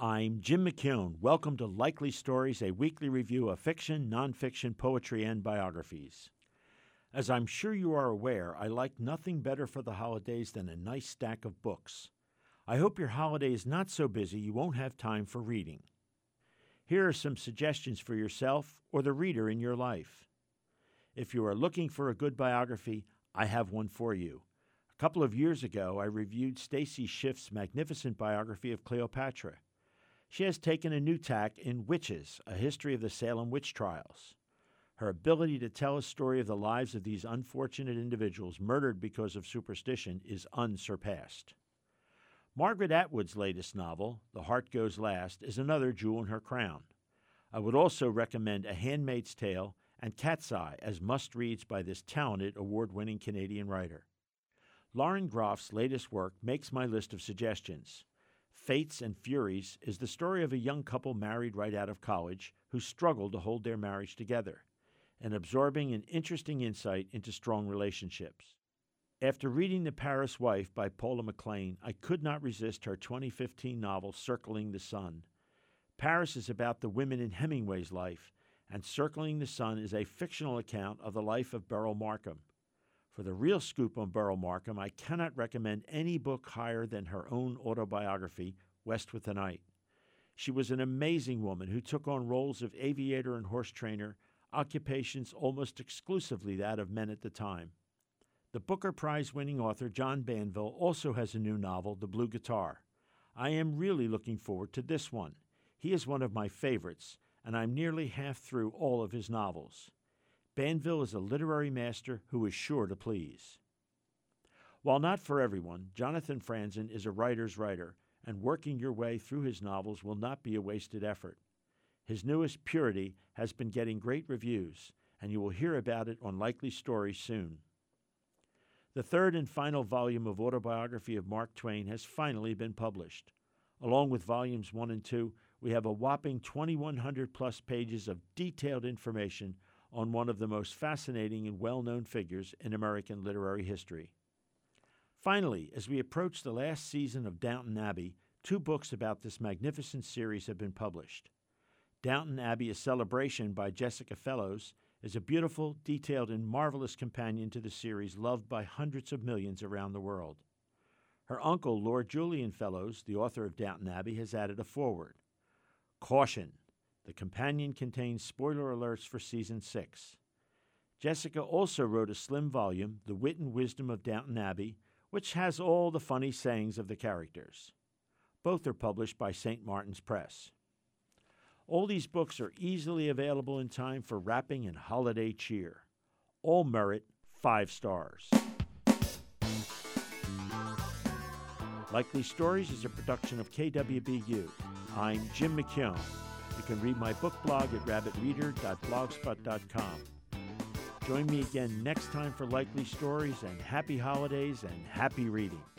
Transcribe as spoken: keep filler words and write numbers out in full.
I'm Jim McKeown. Welcome to Likely Stories, a weekly review of fiction, nonfiction, poetry, and biographies. As I'm sure you are aware, I like nothing better for the holidays than a nice stack of books. I hope your holiday is not so busy you won't have time for reading. Here are some suggestions for yourself or the reader in your life. If you are looking for a good biography, I have one for you. A couple of years ago, I reviewed Stacy Schiff's magnificent biography of Cleopatra. She has taken a new tack in Witches, A History of the Salem Witch Trials. Her ability to tell a story of the lives of these unfortunate individuals murdered because of superstition is unsurpassed. Margaret Atwood's latest novel, The Heart Goes Last, is another jewel in her crown. I would also recommend A Handmaid's Tale and Cat's Eye as must-reads by this talented, award-winning Canadian writer. Lauren Groff's latest work makes my list of suggestions. Fates and Furies is the story of a young couple married right out of college who struggle to hold their marriage together, an absorbing and interesting insight into strong relationships. After reading The Paris Wife by Paula McLean, I could not resist her twenty fifteen novel Circling the Sun. Paris is about the women in Hemingway's life, and Circling the Sun is a fictional account of the life of Beryl Markham. For the real scoop on Beryl Markham, I cannot recommend any book higher than her own autobiography, West with the Night. She was an amazing woman who took on roles of aviator and horse trainer, occupations almost exclusively that of men at the time. The Booker Prize-winning author John Banville also has a new novel, The Blue Guitar. I am really looking forward to this one. He is one of my favorites, and I'm nearly half through all of his novels. Banville is a literary master who is sure to please. While not for everyone, Jonathan Franzen is a writer's writer, and working your way through his novels will not be a wasted effort. His newest, Purity, has been getting great reviews, and you will hear about it on Likely Stories soon. The third and final volume of Autobiography of Mark Twain has finally been published. Along with volumes one and two, we have a whopping twenty-one hundred plus pages of detailed information on one of the most fascinating and well-known figures in American literary history. Finally, as we approach the last season of Downton Abbey, two books about this magnificent series have been published. Downton Abbey: A Celebration by Jessica Fellowes is a beautiful, detailed, and marvelous companion to the series loved by hundreds of millions around the world. Her uncle, Lord Julian Fellowes, the author of Downton Abbey, has added a foreword. Caution! The companion contains spoiler alerts for Season six. Jessica also wrote a slim volume, The Wit and Wisdom of Downton Abbey, which has all the funny sayings of the characters. Both are published by Saint Martin's Press. All these books are easily available in time for wrapping and holiday cheer. All merit five stars. Likely Stories is a production of K W B U. I'm Jim McKeown. You can read my book blog at rabbit reader dot blogspot dot com. Join me again next time for Likely Stories, and happy holidays and happy reading.